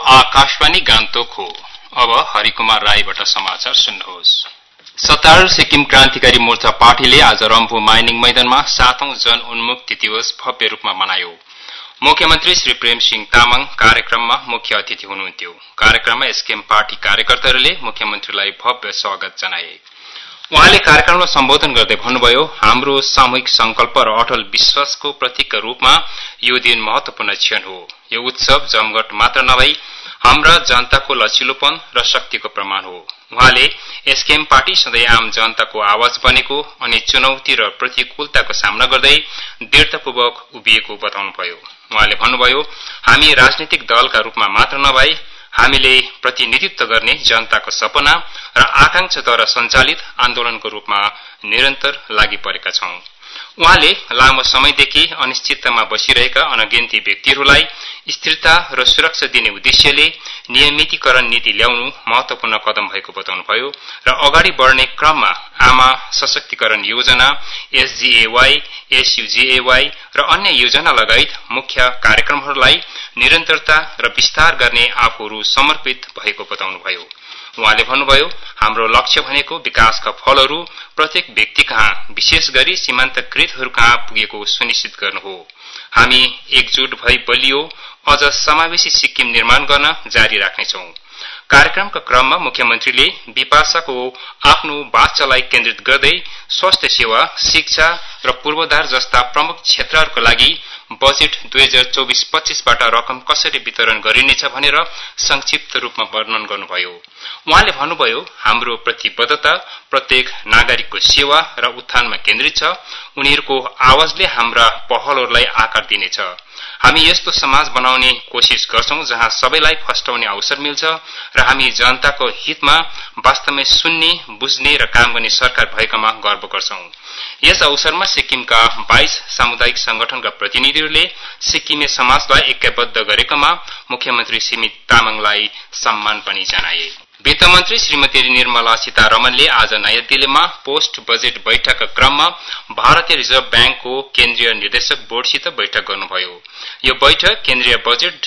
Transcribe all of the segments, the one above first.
आकाशवाणी गान्तोक हो। अब हरिकुमार राईबाट समाचार सुन्नुहोस्। सत्तारूढ़ सिक्किम क्रान्तिकारी मोर्चा पार्टीले आज रम्फू माइनिङ मैदानमा 7औं जन उन्मुक्ति दिवस भव्य रूपमा मनायो। मुख्यमन्त्री श्री प्रेमसिंह तामाङ कार्यक्रममा मुख्य अतिथि हुनुहुन्थ्यो। कार्यक्रममा एसकेएम पार्टी कार्यकर्ताहरूले मुख्यमन्त्रीलाई भव्य स्वागत जनाए। उहाँले कार्यक्रममा सम्बोधन गर्दै भन्नुभयो, हाम्रो सामूहिक संकल्प र अटल विश्वासको प्रतीकका रूपमा यो दिन महत्वपूर्ण क्षण हो। यो उत्सव जमघट मात्र नभई हाम्रा जनताको लचिलोपन र शक्तिको प्रमाण हो। उहाँले एसकेएम पार्टी सधैँ आम जनताको आवाज बनेको अनि चुनौती र प्रतिकूलताको सामना गर्दै दृढतापूर्वक उभिएको बताउनुभयो। उहाँले भन्नुभयो, हामी राजनीतिक दलका रूपमा मात्र नभई हामीले प्रतिनिधित्व गर्ने जनताको सपना र आकांक्षाद्वारा सञ्चालित आन्दोलनको रूपमा निरन्तर लागि परेका छौं। उहाँले लामो समयदेखि अनिश्चिततामा बसिरहेका अनगिन्ती व्यक्तिहरूलाई स्थिरता र सुरक्षा दिने उद्देश्यले नियमितीकरण नीति ल्याउनु महत्वपूर्ण कदम भएको बताउनुभयो र अगाडि बढ्ने क्रममा आमा सशक्तिकरण योजना, एसजीएवाई, एसयूजेएवाई र अन्य योजना लगायत मुख्य कार्यक्रमहरूलाई निरन्तरता र विस्तार गर्ने आफूहरू समर्पित भएको बताउनुभयो। उहाँले भन्नुभयो, हाम्रो लक्ष्य भनेको विकासका फलहरू प्रत्येक व्यक्ति कहाँ, विशेष गरी सीमान्तकृतहरू कहाँ पुगेको सुनिश्चित गर्नु हो। हामी एकजुट भई बलियो अझ समावेशी सिक्किम निर्माण गर्न जारी राख्नेछौं। कार्यक्रमका क्रममा मुख्यमन्त्रीले विपासाको आफ्नो बाचालाई केन्द्रित गर्दै स्वास्थ्य सेवा, शिक्षा र पूर्वाधार जस्ता प्रमुख क्षेत्रहरूका लागि बजेट 2024-25 बाट रकम कसरी वितरण गरिनेछ भनेर संक्षिप्त रूपमा वर्णन गर्नुभयो। उहाँले भन्नुभयो, हाम्रो प्रतिबद्धता प्रत्येक नागरिकको सेवा र उत्थानमा केन्द्रित छ। उनीहरूको आवाजले हाम्रा पहलहरूलाई आकार दिनेछ। हामी यस्तो समाज बनाउने कोशिश गर्छौं जहाँ सबैलाई फस्टाउने अवसर मिल्छ र हामी जनताको हितमा वास्तवमै सुन्ने, बुझ्ने र काम गर्ने सरकार भएकामा गर्व गर्छौं। यस अवसरमा सिक्किमका 22 सामुदायिक संगठनका प्रतिनिधिहरूले सिक्किमे समाजलाई ऐक्यबद्ध गरेकोमा मुख्यमन्त्री श्री तामाङलाई सम्मान पनि जनाए। वित्तमन्त्री श्रीमती निर्मला सीतारमणले आज नयाँ दिल्लीमा पोस्ट बजेट बैठकका क्रममा भारतीय रिजर्भ ब्याङ्कको केन्द्रीय निर्देशक बोर्डसित बैठक गर्नुभयो। यो बैठक केन्द्रीय बजेट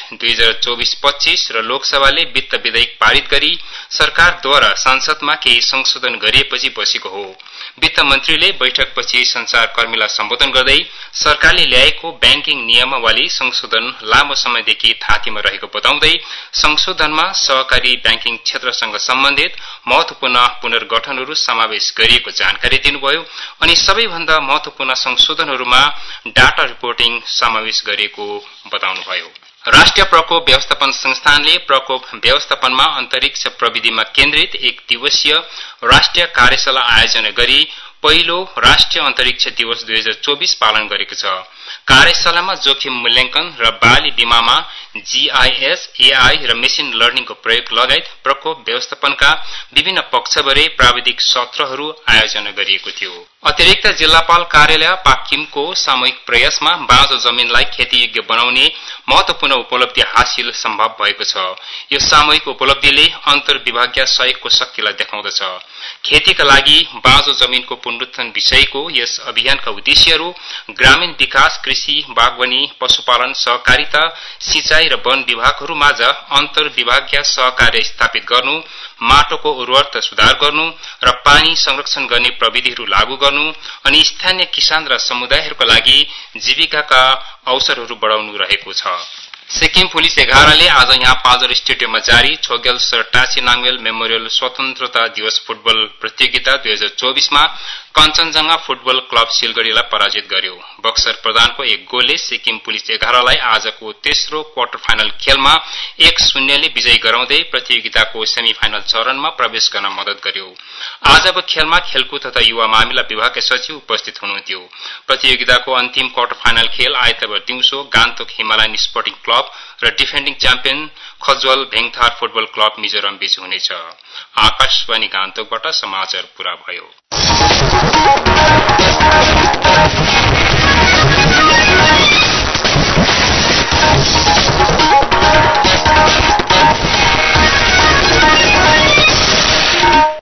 2024-25 र लोकसभाले वित्त विधेयक पारित गरी सरकारद्वारा संसदमा केही संशोधन गरिएपछि बसेको हो। वित्त मन्त्रीले बैठकपछि संचारकर्मीलाई सम्बोधन गर्दै सरकारले ल्याएको ब्याङ्किङ नियमावली संशोधन लामो समयदेखि थाँतीमा रहेको बताउँदै संशोधनमा सहकारी ब्याङ्किङ क्षेत्रसँग सम्बन्धित महत्वपूर्ण पुनर्गठनहरू समावेश गरिएको जानकारी दिनुभयो अनि सबैभन्दा महत्वपूर्ण संशोधनहरूमा डाटा रिपोर्टिङ समावेश गरिएको बताउनुभयो। राष्ट्रिय प्रकोप व्यवस्थापन संस्थानले प्रकोप व्यवस्थापनमा अन्तरिक्ष प्रविधिमा केन्द्रित एक दिवसीय राष्ट्रिय कार्यशाला आयोजना गरी पहिलो राष्ट्रिय अन्तरिक्ष दिवस 2024 पालन गरेको छ। कार्यशालामा जोखिम मूल्याङ्कन र बाली बीमामा जीआईएस, एआई र मेसिन लर्निङको प्रयोग लगायत प्रकोप व्यवस्थापनका विभिन्न पक्षबारे प्राविधिक सत्रहरू आयोजना गरिएको थियो। अतिरिक्त जिल्लापाल कार्यालय पाक्किमको सामूहिक प्रयासमा बाँझो जमिनलाई खेतीयोग्य बनाउने महत्वपूर्ण उपलब्धि हासिल सम्भव भएको छ। यो सामूहिक उपलब्धिले अन्तर्विभागीय सहयोगको शक्तिलाई देखाउँदछ। खेतीका लागि बाँझो जमिनको पुनरुत्थान विषयको यस अभियानका उद्देश्यहरू ग्रामीण विकास, कृषि, बागवानी, पशुपालन, सहकारिता, सिंचाई र वन विभागहरूमाझ अन्तर्विभागीय सहकार्य स्थापित गर्नु, माटोको उर्वरता सुधार गर्नु र पानी संरक्षण गर्ने प्रविधिहरू लागू गर्नु अनि स्थानीय किसान र समुदायहरूका लागि जीविकाका अवसरहरू बढाउनु रहेको छ। सिक्किम पुलिस 11 ले आज यहाँ पाल्जर स्टेडियममा जारी छोगेल सर टासी नाङवेल मेमोरियल स्वतन्त्रता दिवस फुटबल प्रतियोगिता 2024 मा कञ्चनजंघा फुटबल क्लब सिलगढीलाई पराजित गर्यो। बक्सर प्रधानको एक गोलले सिक्किम पुलिस 11 लाई आजको तेस्रो क्वार्टर फाइनल खेलमा 1-0 ले विजयी गराउँदै प्रतियोगिताको सेमिफाइनल चरणमा प्रवेश गर्न मद्दत गर्यो। आजको खेलमा खेलकुद तथा युवा मामिला विभागका सचिव उपस्थित हुनुहुन्थ्यो। प्रतियोगिताको अन्तिम क्वार्टर फाइनल खेल आइतबार दिउँसो गान्तोक हिमालयन स्पोर्टिङ क्लब र defending champion Khawzawl Vengthar football club Mizoram बीच हुनेछ। आकाशवाणी गान्तोकबाट समाचार पूरा भयो।